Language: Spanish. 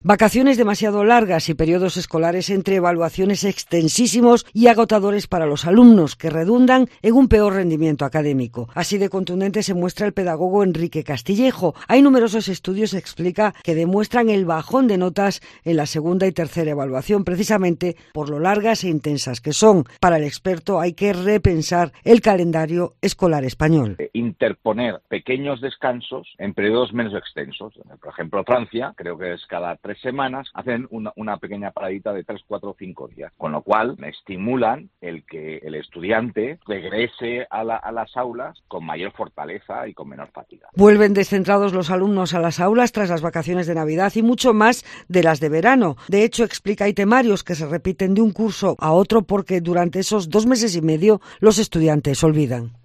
Vacaciones demasiado largas y periodos escolares entre evaluaciones extensísimos y agotadores para los alumnos, que redundan en un peor rendimiento académico. Así de contundente se muestra el pedagogo Enrique Castillejo. Hay numerosos estudios, explica, que demuestran el bajón de notas en la segunda y tercera evaluación, precisamente por lo largas e intensas que son. Para el experto hay que repensar el calendario escolar español. Interponer pequeños descansos en periodos menos extensos. Por ejemplo, Francia, creo que es cada 3 semanas, hacen una pequeña paradita de 3, 4, 5 días, con lo cual estimulan el que el estudiante regrese a las aulas con mayor fortaleza y con menor fatiga. Vuelven descentrados los alumnos a las aulas tras las vacaciones de Navidad y mucho más de las de verano. De hecho, explica, hay temarios que se repiten de un curso a otro porque durante esos 2 meses y medio los estudiantes olvidan.